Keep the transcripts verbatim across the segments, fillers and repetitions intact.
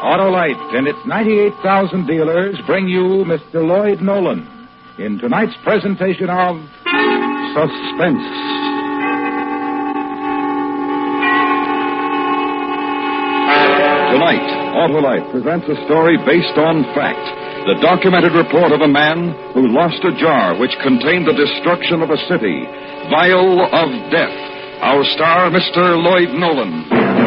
Autolite and its ninety-eight thousand dealers bring you Mister Lloyd Nolan in tonight's presentation of Suspense. Tonight, Autolite presents a story based on fact. The documented report of a man who lost a jar which contained the destruction of a city. Vial of Death. Our star, Mister Lloyd Nolan.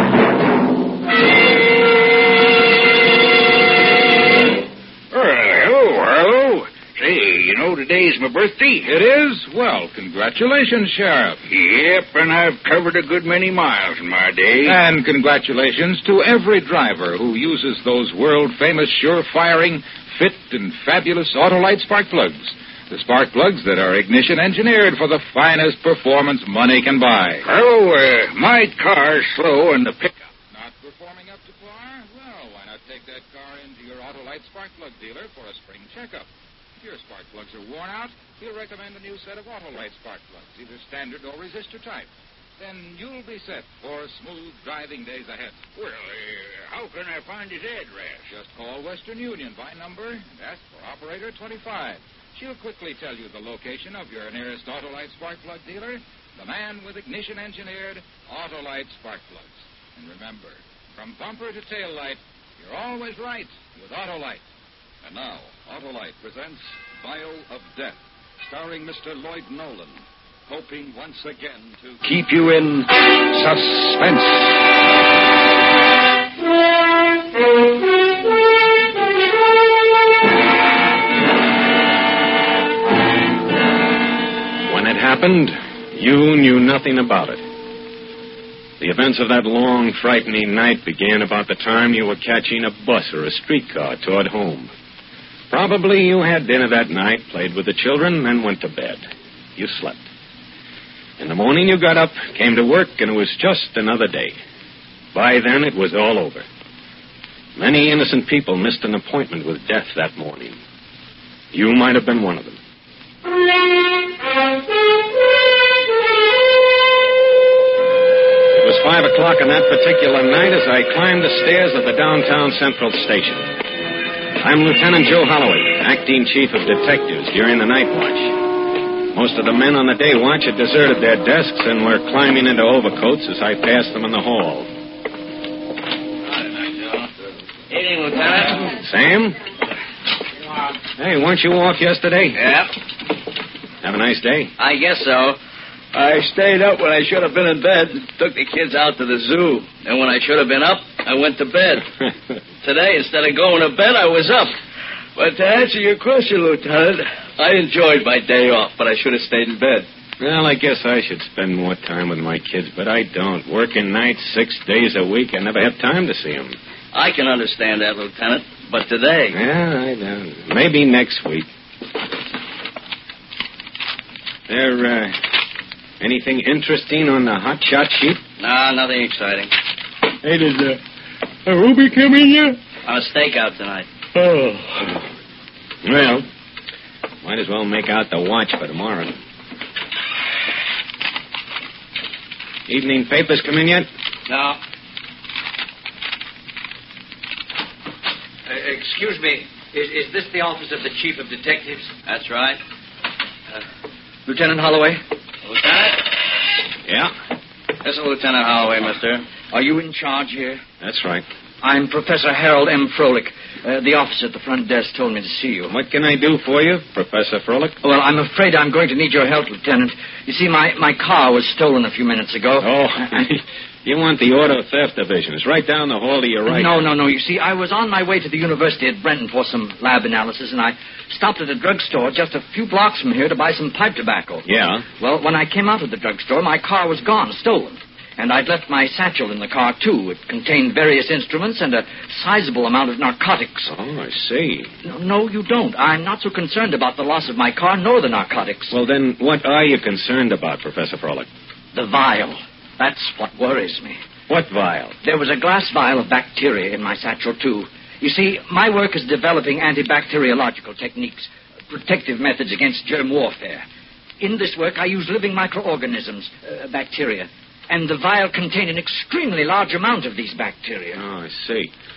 Today's my birthday. It is? Well, congratulations, Sheriff. Yep, and I've covered a good many miles in my day. And congratulations to every driver who uses those world-famous, sure-firing, fit and fabulous Autolite spark plugs. The spark plugs that are ignition engineered for the finest performance money can buy. Oh, uh, my car's slow and the pickup. Not performing up to par? Well, why not take that car into your Autolite spark plug dealer for a spring checkup? If your spark plugs are worn out, he'll recommend a new set of Autolite spark plugs, either standard or resistor type. Then you'll be set for smooth driving days ahead. Well, uh, how can I find his address? Just call Western Union by number and ask for Operator twenty-five. She'll quickly tell you the location of your nearest Autolite spark plug dealer, the man with ignition-engineered Autolite spark plugs. And remember, from bumper to tail light, you're always right with Autolite. And now, Autolite presents Vial of Death, starring Mister Lloyd Nolan, hoping once again to keep you in suspense. When it happened, you knew nothing about it. The events of that long, frightening night began about the time you were catching a bus or a streetcar toward home. Probably you had dinner that night, played with the children, then went to bed. You slept. In the morning you got up, came to work, and it was just another day. By then it was all over. Many innocent people missed an appointment with death that morning. You might have been one of them. It was five o'clock on that particular night as I climbed the stairs of the downtown Central Station. I'm Lieutenant Joe Holloway, acting chief of detectives during the night watch. Most of the men on the day watch had deserted their desks and were climbing into overcoats as I passed them in the hall. Evening, Lieutenant. Sam? Hey, weren't you off yesterday? Yep. Have a nice day. I guess so. I stayed up when I should have been in bed. Took the kids out to the zoo. And when I should have been up, I went to bed. Today, instead of going to bed, I was up. But to answer your question, Lieutenant, I enjoyed my day off, but I should have stayed in bed. Well, I guess I should spend more time with my kids, but I don't. Working nights six days a week, I never have time to see them. I can understand that, Lieutenant, but today... Yeah, I don't. Maybe next week. There, uh, anything interesting on the hot shot sheet? Nah, nothing exciting. Hey, did uh, a Ruby come in yet? On a stakeout tonight. Oh. Well, might as well make out the watch for tomorrow. Evening papers come in yet? No. Uh, excuse me. Is, is this the office of the chief of detectives? That's right. Uh, Lieutenant Holloway? Lieutenant? Yeah, This is Lieutenant Holloway, mister. Are you in charge here? that's right. I'm Professor Harold M. Froelich. Uh, the officer at the front desk told me to see you. What can I do for you, Professor Froelich? Well, I'm afraid I'm going to need your help, Lieutenant. You see, my, my car was stolen a few minutes ago. Oh, you want the Auto Theft Division. It's right down the hall to your right. No, no, no. You see, I was on my way to the university at Brenton for some lab analysis, and I stopped at a drugstore just a few blocks from here to buy some pipe tobacco. Yeah? Well, when I came out of the drugstore, my car was gone, stolen. And I'd left my satchel in the car, too. It contained various instruments and a sizable amount of narcotics. Oh, I see. No, no, you don't. I'm not so concerned about the loss of my car nor the narcotics. Well, then, what are you concerned about, Professor Froelich? The vial. That's what worries me. What vial? There was a glass vial of bacteria in my satchel, too. You see, my work is developing antibacteriological techniques, protective methods against germ warfare. In this work, I use living microorganisms, uh, bacteria. And the vial contained an extremely large amount of these bacteria. Oh, I see.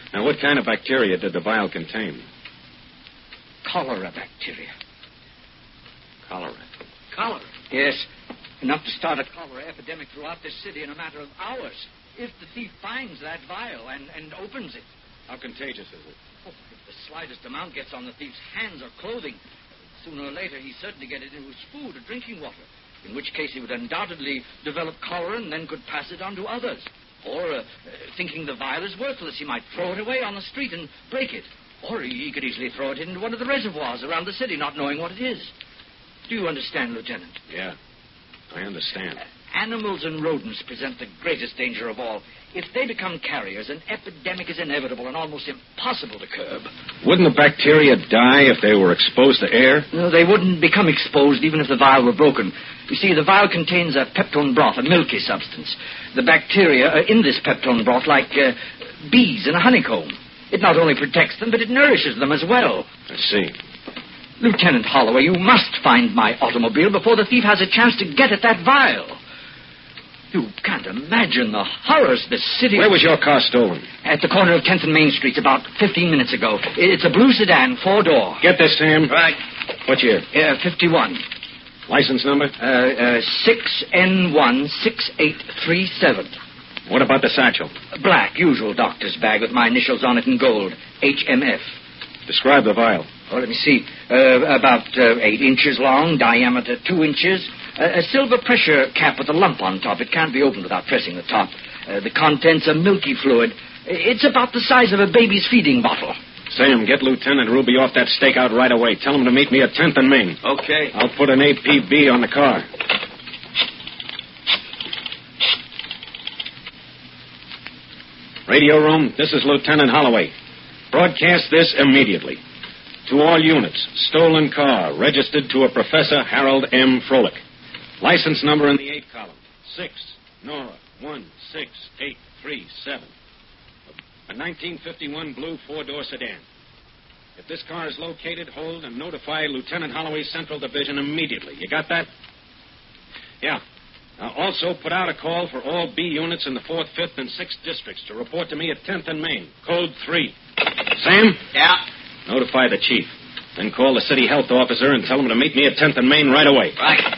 Now, what kind of bacteria did the vial contain? Cholera bacteria. Cholera. Cholera? Yes. Enough to start a cholera epidemic throughout this city in a matter of hours. If the thief finds that vial and, and opens it. How contagious is it? Oh, if the slightest amount gets on the thief's hands or clothing, sooner or later he'd certainly get it into his food or drinking water, in which case he would undoubtedly develop cholera and then could pass it on to others. Or, uh, uh, thinking the vial is worthless, he might throw it away on the street and break it. Or he, he could easily throw it into one of the reservoirs around the city, not knowing what it is. Do you understand, Lieutenant? Yeah, I understand. Uh, animals and rodents present the greatest danger of all. If they become carriers, an epidemic is inevitable and almost impossible to curb. Wouldn't the bacteria die if they were exposed to air? No, they wouldn't become exposed even if the vial were broken. You see, the vial contains a peptone broth, a milky substance. The bacteria are in this peptone broth like uh, bees in a honeycomb. It not only protects them, but it nourishes them as well. I see. Lieutenant Holloway, you must find my automobile before the thief has a chance to get at that vial. You can't imagine the horrors this city... Where was your car stolen? At the corner of tenth and Main Streets about fifteen minutes ago. It's a blue sedan, four-door. Get this, Sam. Right. What year? Uh, fifty-one. License number? Uh, uh, six N one six eight three seven. What about the satchel? Black, usual doctor's bag with my initials on it in gold. H M F. Describe the vial. Oh, let me see. Uh, about uh, eight inches long, diameter two inches. Uh, a silver pressure cap with a lump on top. It can't be opened without pressing the top. Uh, the contents are milky fluid. It's about the size of a baby's feeding bottle. Sam, get Lieutenant Ruby off that stakeout right away. Tell him to meet me at tenth and Main. Okay. I'll put an A P B on the car. Radio room, this is Lieutenant Holloway. Broadcast this immediately. To all units, stolen car, registered to a Professor Harold M. Froelich. License number in the eight column. Six, Nora, one, six, eight, three, seven. A nineteen fifty-one blue four-door sedan. If this car is located, hold and notify Lieutenant Holloway's Central Division immediately. You got that? Yeah. Now, also put out a call for all B units in the fourth, fifth, and sixth districts to report to me at tenth and Main. Code three. Sam? Yeah? Notify the chief. Then call the city health officer and tell him to meet me at tenth and Main right away. Right.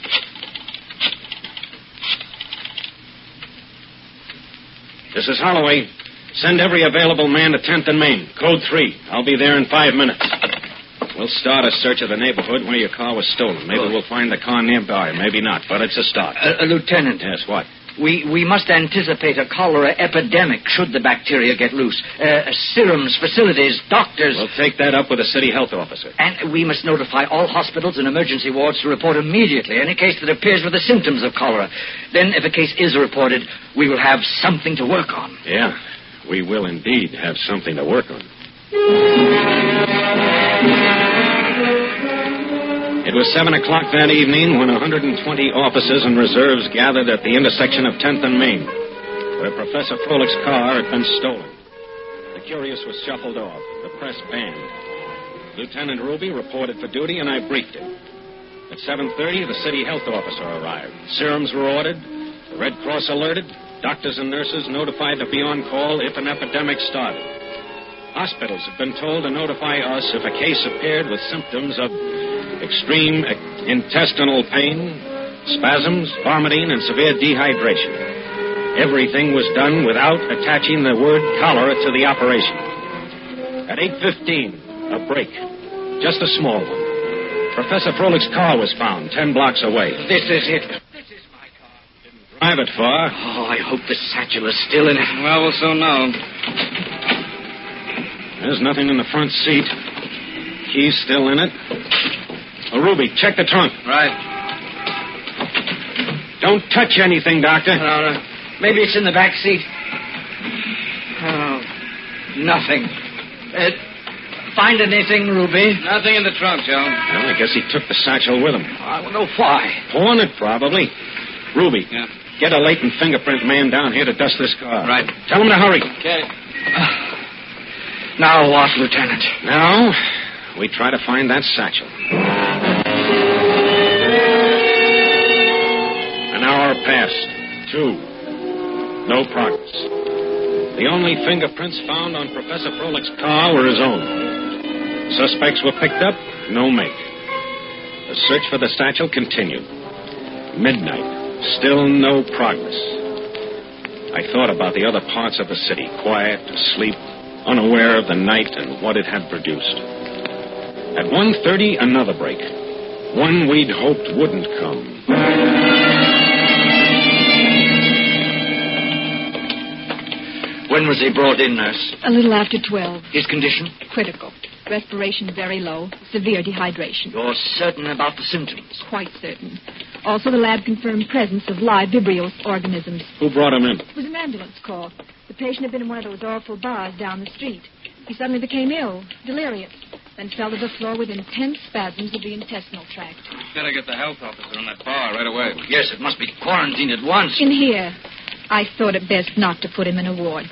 This is Holloway. Send every available man to tenth and Main. Code three. I'll be there in five minutes. We'll start a search of the neighborhood where your car was stolen. Maybe we'll find the car nearby, maybe not, but it's a start. Uh, uh, Lieutenant. Yes, what? We we must anticipate a cholera epidemic should the bacteria get loose. Uh, serums, facilities, doctors... We'll take that up with the city health officer. And we must notify all hospitals and emergency wards to report immediately any case that appears with the symptoms of cholera. Then, if a case is reported, we will have something to work on. Yeah, we will indeed have something to work on. It was seven o'clock that evening when one hundred twenty officers and reserves gathered at the intersection of tenth and Main, where Professor Froelich's car had been stolen. The curious was shuffled off, the press banned. Lieutenant Ruby reported for duty, and I briefed him. At seven thirty, the city health officer arrived. Serums were ordered, the Red Cross alerted, doctors and nurses notified to be on call if an epidemic started. Hospitals have been told to notify us if a case appeared with symptoms of extreme intestinal pain, spasms, vomiting, and severe dehydration. Everything was done without attaching the word cholera to the operation. At eight fifteen, a break. Just a small one. Professor Froelich's car was found ten blocks away. This is it. This is my car. Didn't drive it far. Oh, I hope the satchel is still in it. Well, we'll soon know. There's nothing in the front seat. Key's still in it. Oh, Ruby, check the trunk. Right. Don't touch anything, Doctor. No, no. Maybe it's in the back seat. Oh, nothing. Uh, find anything, Ruby? Nothing in the trunk, Joe. Well, I guess he took the satchel with him. I don't know why. Pawn it, probably. Ruby, Yeah. get a latent fingerprint man down here to dust this car. Right. Tell him to hurry. Okay. Now what, Lieutenant? Now, we try to find that satchel. An hour passed. Two. No progress. The only fingerprints found on Professor Froelich's car were his own. Suspects were picked up, no make. The search for the satchel continued. Midnight, still no progress. I thought about the other parts of the city, quiet, asleep, unaware of the night and what it had produced. At one thirty, another break. One we'd hoped wouldn't come. When was he brought in, nurse? A little after twelve. His condition? Critical. Respiration very low. Severe dehydration. You're certain about the symptoms? Quite certain. Also, the lab confirmed presence of live Vibrio organisms. Who brought him in? It was an ambulance call. The patient had been in one of those awful bars down the street. He suddenly became ill, delirious, then fell to the floor with intense spasms of the intestinal tract. Gotta get the health officer on that bar right away. Yes, it must be quarantined at once. In here. I thought it best not to put him in a ward.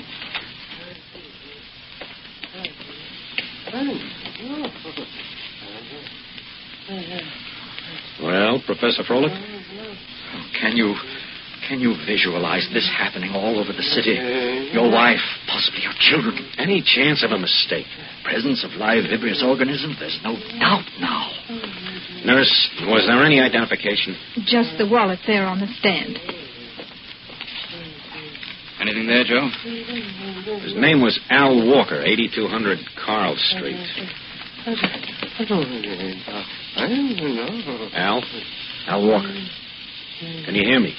Well, Professor Froelich? Can you... Can you visualize this happening all over the city? Your wife, possibly your children. Any chance of a mistake? Presence of live Vibrious organisms? There's no doubt now. Nurse, was there any identification? Just the wallet there on the stand. Anything there, Joe? His name was Al Walker, eighty-two hundred Carl Street. I don't know. I don't know. Al? Al Walker. Can you hear me?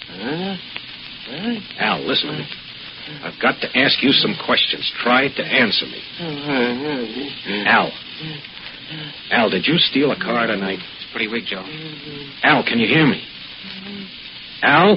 Al, listen to me. I've got to ask you some questions. Try to answer me. Al. Al, did you steal a car tonight? It's pretty weak, Joe. Al, can you hear me? Al?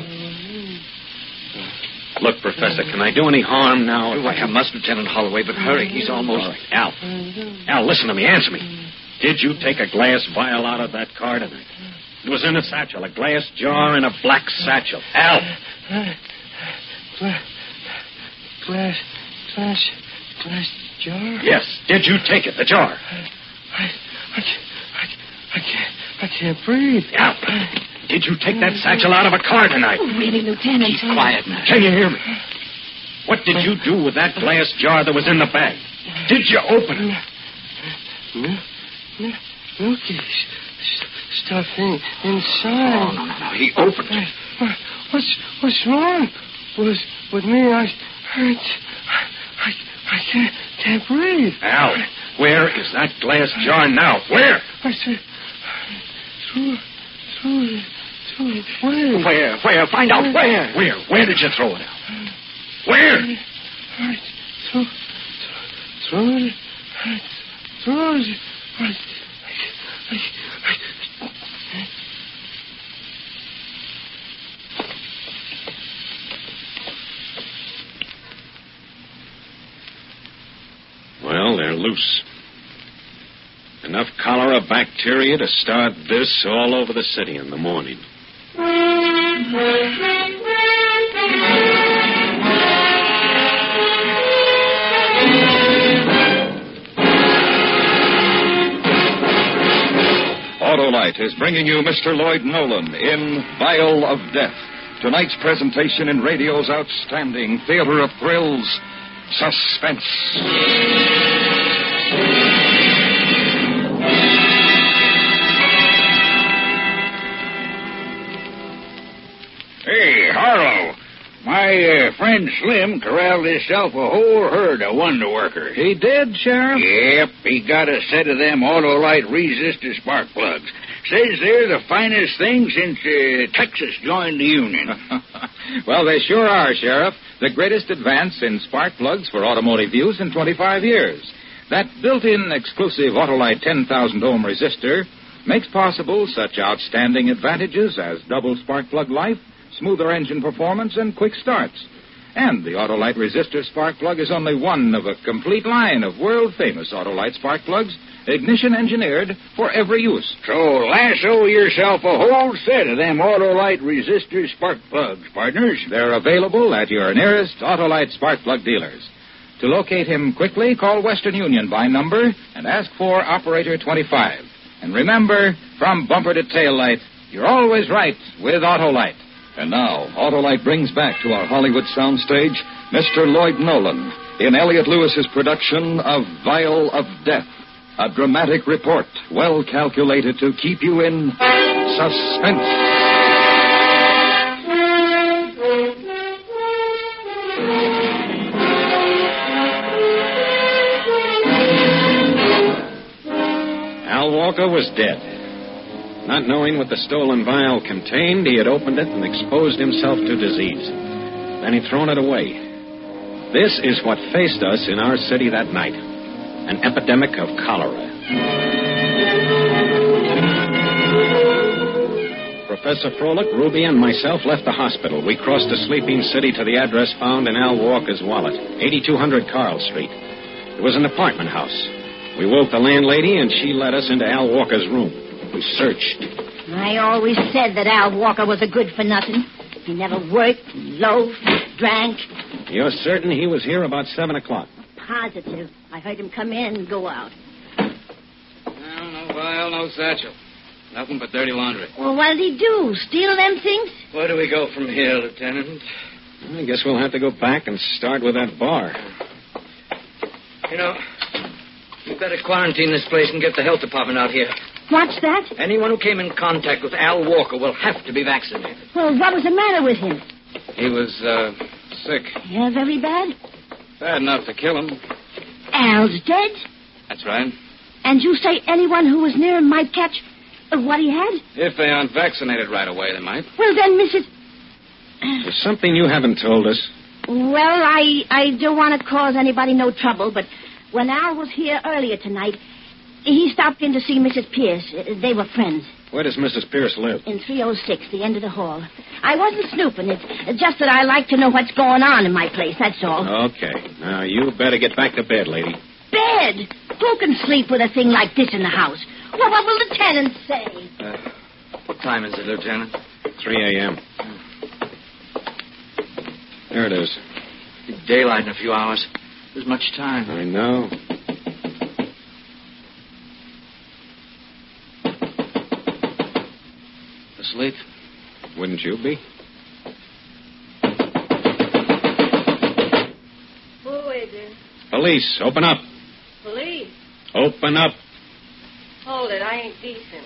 Look, Professor, can I do any harm now? Do what you must, Lieutenant Holloway, but hurry. He's almost... All right. Al. Al, listen to me. Answer me. Did you take a glass vial out of that car tonight? It was in a satchel, a glass jar in a black satchel. Al! Glass, glass, glass, glass jar? Yes. Did you take it, the jar? I, I, I, I can't, I can't breathe. Al, did you take that satchel out of a car tonight? Oh, really, Lieutenant? Keep quiet now. Can you hear me? What did you do with that glass jar that was in the bag? Did you open it? No, no, milky stuff in, inside. Oh, no, no, no. He opened it. What, what's what's wrong with with me? I I I, I can't can't breathe. Al, where is that glass jar now? Where? I said through through through it away. Where? Where? Find out where. Where? Where did you throw it out? Where? I threw throw it. I throw it. I, I, I, Well, they're loose. Enough cholera bacteria to start this all over the city in the morning. Autolite is bringing you Mister Lloyd Nolan in Vial of Death. Tonight's presentation in radio's outstanding theater of thrills, Suspense. Hey, Harlow. My uh, friend Slim corralled himself a whole herd of wonder workers. He did, Sheriff? Yep, he got a set of them Autolite resistor spark plugs. Says they're the finest thing since uh, Texas joined the Union. Well, they sure are, Sheriff. The greatest advance in spark plugs for automotive use in twenty-five years. That built-in exclusive Autolite ten thousand ohm resistor makes possible such outstanding advantages as double spark plug life, smoother engine performance, and quick starts. And the Autolite resistor spark plug is only one of a complete line of world-famous Autolite spark plugs, ignition engineered for every use. So lasso yourself a whole set of them Autolite resistor spark plugs, partners. They're available at your nearest Autolite spark plug dealers. To locate him quickly, call Western Union by number and ask for Operator twenty-five. And remember, from bumper to tail light, you're always right with Autolite. And now, Autolite brings back to our Hollywood soundstage Mister Lloyd Nolan, in Elliot Lewis's production of Vial of Death, a dramatic report well calculated to keep you in suspense. Al Walker was dead. Not knowing what the stolen vial contained, he had opened it and exposed himself to disease. Then he'd thrown it away. This is what faced us in our city that night. An epidemic of cholera. Professor Froelich, Ruby, and myself left the hospital. We crossed the sleeping city to the address found in Al Walker's wallet, eighty-two hundred Carl Street. It was an apartment house. We woke the landlady, and she led us into Al Walker's room. We searched. I always said that Al Walker was a good-for-nothing. He never worked, loafed, drank. You're certain he was here about seven o'clock? Positive. I heard him come in and go out. Well, no vial, no satchel. Nothing but dirty laundry. Well, what did he do? Steal them things? Where do we go from here, Lieutenant? I guess we'll have to go back and start with that bar. You know, you better quarantine this place and get the health department out here. What's that? Anyone who came in contact with Al Walker will have to be vaccinated. Well, what was the matter with him? He was, uh, sick. Yeah, very bad? Bad enough to kill him. Al's dead? That's right. And you say anyone who was near him might catch uh, what he had? If they aren't vaccinated right away, they might. Well, then, Missus There's something you haven't told us. Well, I, I don't want to cause anybody no trouble, but when Al was here earlier tonight, he stopped in to see Missus Pierce. Uh, They were friends. Where does Missus Pierce live? In three oh six, the end of the hall. I wasn't snooping. It's just that I like to know what's going on in my place, that's all. Okay. Now, you better get back to bed, lady. Bed? Who can sleep with a thing like this in the house? Well, what will the tenants say? Uh, what time is it, Lieutenant? three a.m. There it is. It'll be daylight in a few hours. There's much time. I know. Asleep? Wouldn't you be? Who is it? Police, open up. Police? Open up. Hold it, I ain't decent.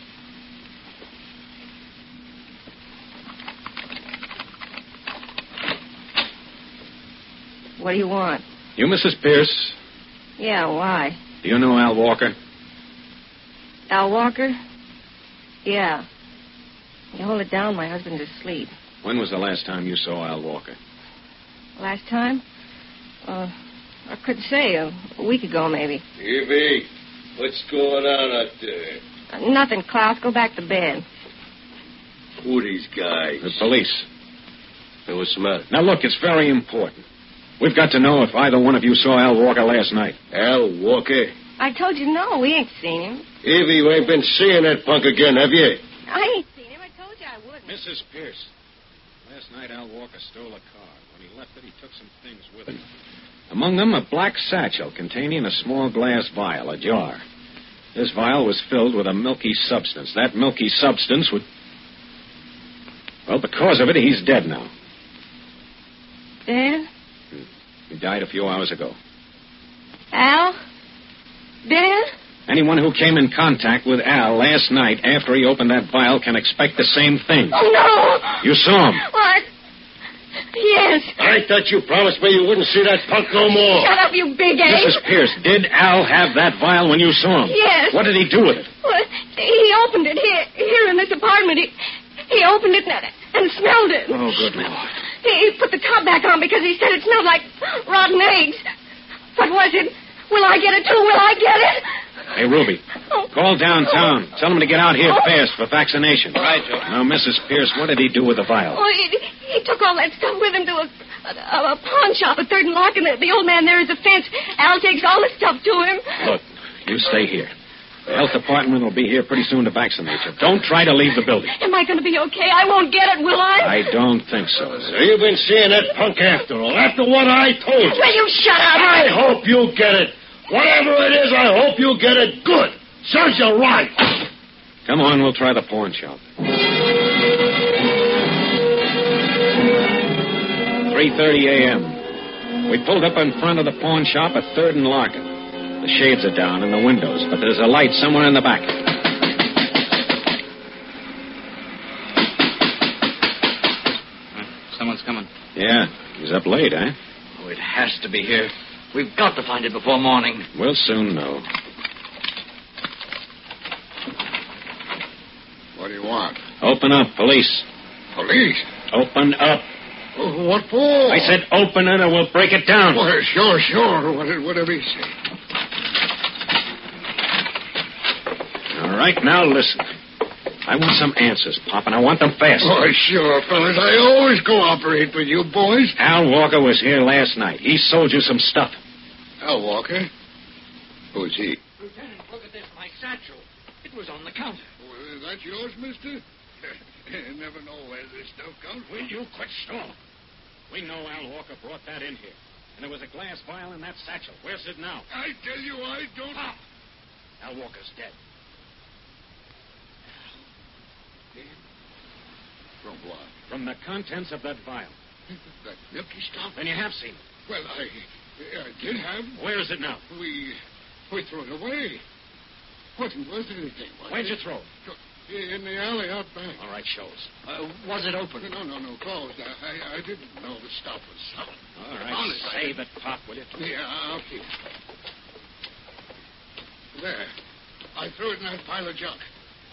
What do you want? You Missus Pierce? Yeah, why? Do you know Al Walker? Al Walker? Yeah. You hold it down, my husband's asleep. When was the last time you saw Al Walker? Last time? Uh, I couldn't say. A, a week ago, maybe. Evie, what's going on out there? Uh, nothing, Klaus. Go back to bed. Who are these guys? The police. Hey, what's the matter? Now, look, it's very important. We've got to know if either one of you saw Al Walker last night. Al Walker? I told you no, we ain't seen him. Evie, you ain't been seeing that punk again, have you? I ain't seen him. I told you I wouldn't. Missus Pierce, last night Al Walker stole a car. When he left it, he took some things with him. Among them, a black satchel containing a small glass vial, a jar. This vial was filled with a milky substance. That milky substance would... Well, because of it, he's dead now. Dead? He died a few hours ago. Al? Dead? Anyone who came in contact with Al last night after he opened that vial can expect the same thing. Oh, no! You saw him. What? Yes. I thought you promised me you wouldn't see that punk no more. Shut up, you big ape. Missus Pierce, did Al have that vial when you saw him? Yes. What did he do with it? Well, he opened it here, here in this apartment. He, he opened it and, and smelled it. Oh, good Lord. He, he put the top back on because he said it smelled like rotten eggs. What was it? Will I get it, too? Will I get it? Hey, Ruby, Oh. call downtown. Tell them to get out here Oh. fast for vaccination. Right, Joe. Now, Missus Pierce, what did he do with the vial? Oh, he, he took all that stuff with him to a, a, a pawn shop at Third and Lock, and the, the old man there is a fence. Al takes all the stuff to him. Look, you stay here. The health department will be here pretty soon to vaccinate you. Don't try to leave the building. Am I going to be okay? I won't get it, will I? I don't think so. So you've been seeing that punk after all, after what I told you. Will you shut up? I hope you get it. Whatever it is, I hope you get it good. Serves you right. Come on, we'll try the pawn shop. three thirty a.m. We pulled up in front of the pawn shop at third and Larkin. The shades are down in the windows, but there's a light somewhere in the back. Someone's coming. Yeah, he's up late, eh? Oh, it has to be here. We've got to find it before morning. We'll soon know. What do you want? Open up, police. Police? Open up. Oh, what for? I said open it or we'll break it down. Well, sure, sure. What, whatever you say. All right, now listen. I want some answers, Pop, and I want them fast. Oh, sure, fellas. I always cooperate with you boys. Al Walker was here last night. He sold you some stuff. Al Walker? Who's he? Lieutenant, look at this. My satchel. It was on the counter. Well, is that yours, mister? You never know where this stuff comes from. Will you quit stalling? We know Al Walker brought that in here. And there was a glass vial in that satchel. Where's it now? I tell you, I don't... Pop! Al Walker's dead. Dead? From what? From the contents of that vial. That milky stuff? Then you have seen it. Well, I, I did have. Where is it now? We... we threw it away. Wasn't worth anything, was Where'd it? you throw it? In the alley out back. All right, show us. Uh, was it open? No, no, no, closed. I, I didn't know the stuff was sold. All right, Honest, save I... it, Pop, will you? Yeah, I'll keep it. There. I threw it in that pile of junk.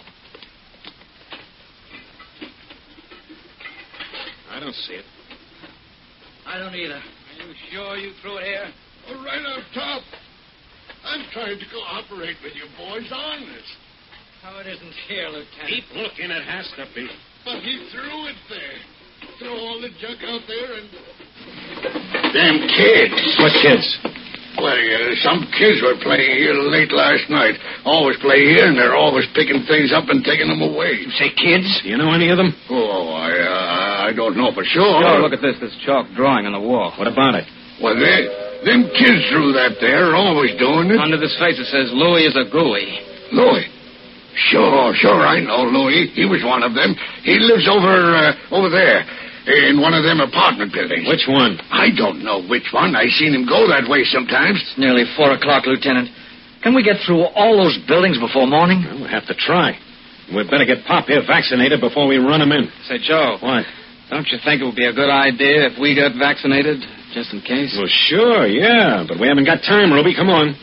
I don't see it. I don't either. Are you sure you threw it here? Oh, right up top. I'm trying to cooperate with you boys on this. Oh, it isn't here, Lieutenant. Keep looking. It has to be. But he threw it there. Threw all the junk out there and... Them kids. What kids? Well, uh, some kids were playing here late last night. Always play here, and they're always picking things up and taking them away. You say kids? Do you know any of them? Oh, I uh, I don't know for sure. Oh, look at this, this chalk drawing on the wall. What about it? Well, they, them kids threw that there, always doing it. Under this face it says, Louis is a gooey. Louis? Sure, sure, I know Louis. He was one of them. He lives over, uh, over there, in one of them apartment buildings. Which one? I don't know which one. I seen him go that way sometimes. It's nearly four o'clock, Lieutenant. Can we get through all those buildings before morning? Well, we'll have to try. We'd better get Pop here vaccinated before we run him in. Say, Joe. What? Don't you think it would be a good idea if we got vaccinated, just in case? Well, sure, yeah, but we haven't got time, Ruby. Come on.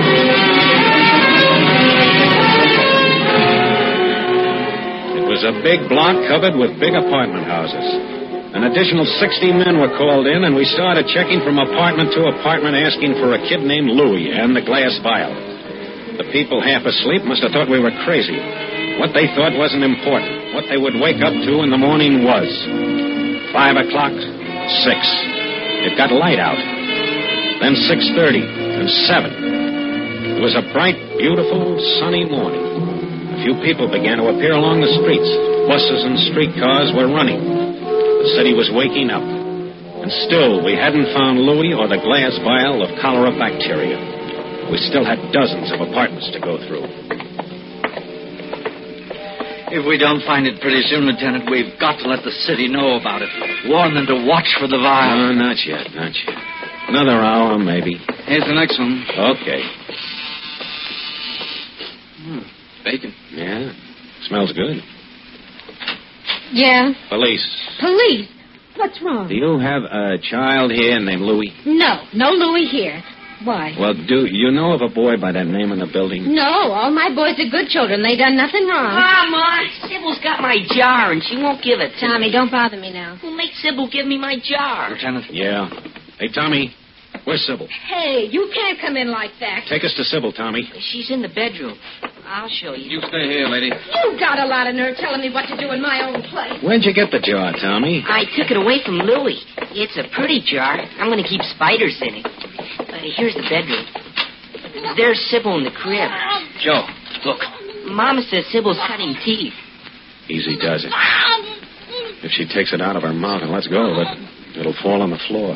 It was a big block covered with big apartment houses. An additional sixty men were called in, and we started checking from apartment to apartment asking for a kid named Louis and the glass vial. The people half asleep must have thought we were crazy. What they thought wasn't important. What they would wake up to in the morning was. Five o'clock, six. It got light out. Then six thirty, and seven. It was a bright, beautiful, sunny morning. A few people began to appear along the streets. Buses and streetcars were running. The city was waking up. And still, we hadn't found Louis or the glass vial of cholera bacteria. We still had dozens of apartments to go through. If we don't find it pretty soon, Lieutenant, we've got to let the city know about it. Warn them to watch for the vial. No, not yet, not yet. Another hour, maybe. Here's the next one. Okay. Hmm, bacon. Yeah, smells good. Yeah? Police. Police? What's wrong? Do you have a child here named Louis? No, no Louis here. Why? Well, do you know of a boy by that name in the building? No, all my boys are good children. They done nothing wrong. Mama, Sybil's got my jar, and she won't give it to Tommy, me. don't bother me now. Well, make Sybil give me my jar. Lieutenant? Yeah. Hey, Tommy, where's Sybil? Hey, you can't come in like that. Take us to Sybil, Tommy. She's in the bedroom. I'll show you. You stay here, lady. You got a lot of nerve telling me what to do in my own place. Where'd you get the jar, Tommy? I took it away from Louis. It's a pretty jar. I'm going to keep spiders in it. Uh, here's the bedroom. There's Sybil in the crib. Joe, look. Mama says Sybil's cutting teeth. Easy does it. If she takes it out of her mouth and lets go of it, it'll fall on the floor.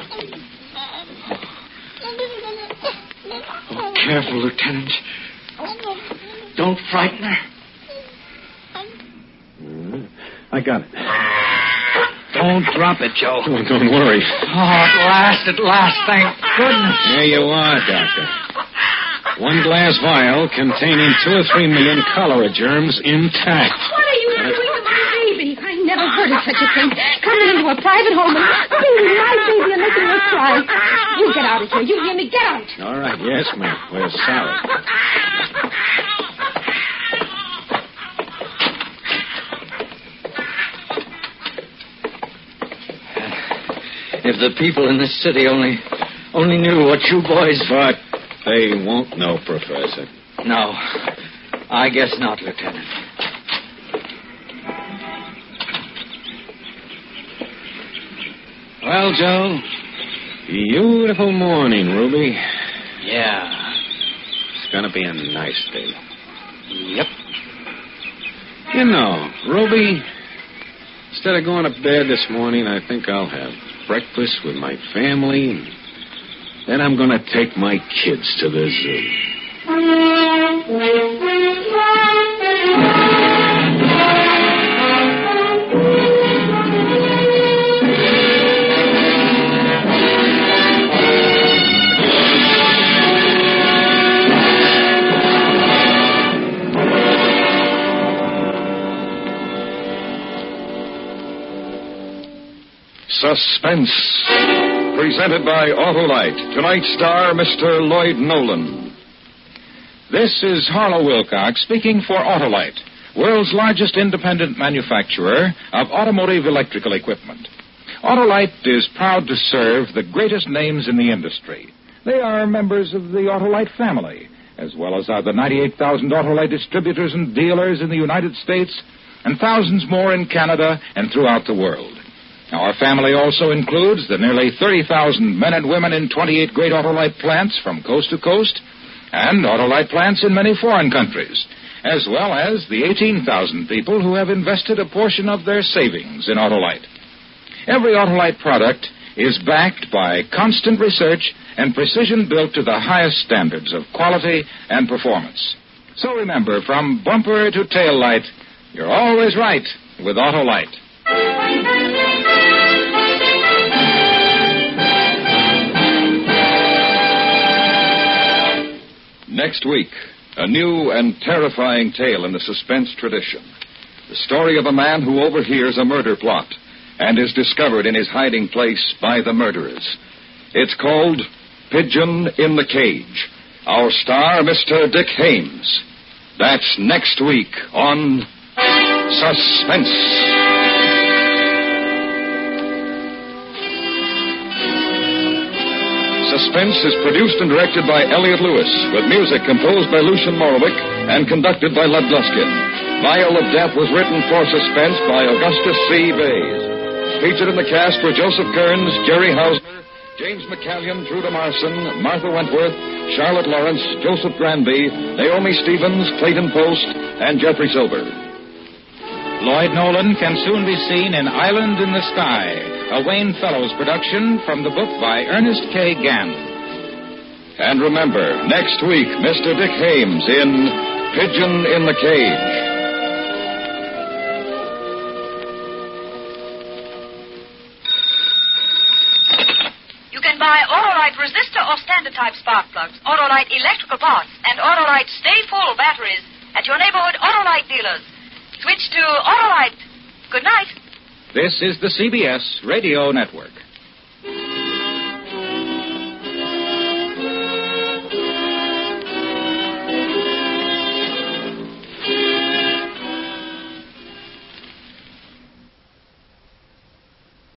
Oh, careful, Lieutenant. Don't frighten her. Mm, I got it. Don't drop it, Joe. Oh, don't worry. Oh, at last, at last, thank goodness. There you are, Doctor. One glass vial containing two or three million cholera germs intact. What are you doing to my baby? I never heard of such a thing. Coming into a private home and beating my baby and making her cry. You get out of here. You hear me? Get out. All right, yes, ma'am. We're sorry. If the people in this city only only knew what you boys... But they won't know, Professor. No, I guess not, Lieutenant. Well, Joe, beautiful morning, Ruby. Yeah. It's going to be a nice day. Yep. You know, Ruby, instead of going to bed this morning, I think I'll have breakfast with my family, and then I'm going to take my kids to the zoo. Suspense, presented by Autolite. Tonight's star, Mister Lloyd Nolan. This is Harlow Wilcox speaking for Autolite, world's largest independent manufacturer of automotive electrical equipment. Autolite is proud to serve the greatest names in the industry. They are members of the Autolite family, as well as are the ninety-eight thousand Autolite distributors and dealers in the United States and thousands more in Canada and throughout the world. Our family also includes the nearly thirty thousand men and women in twenty-eight great Autolite plants from coast to coast and Autolite plants in many foreign countries, as well as the eighteen thousand people who have invested a portion of their savings in Autolite. Every Autolite product is backed by constant research and precision built to the highest standards of quality and performance. So remember, from bumper to tail light, you're always right with Autolite. Next week, a new and terrifying tale in the suspense tradition. The story of a man who overhears a murder plot and is discovered in his hiding place by the murderers. It's called Pigeon in the Cage. Our star, Mister Dick Haymes. That's next week on Suspense. Suspense is produced and directed by Elliot Lewis, with music composed by Lucian Morowick and conducted by Lud Gluskin. Vial of Death was written for Suspense by Augustus C. Bays. Featured in the cast were Joseph Kearns, Jerry Hausner, James McCallion, Truda Marson, Martha Wentworth, Charlotte Lawrence, Joseph Granby, Naomi Stevens, Clayton Post, and Jeffrey Silver. Lloyd Nolan can soon be seen in Island in the Sky, a Wayne Fellows production from the book by Ernest K. Gann. And remember, next week, Mister Dick Haymes in Pigeon in the Cage. You can buy Autolite resistor or standard type spark plugs, Autolite electrical parts, and Autolite Stay Full batteries at your neighborhood Autolite dealers. Switch to Autolite. Good night. This is the C B S Radio Network.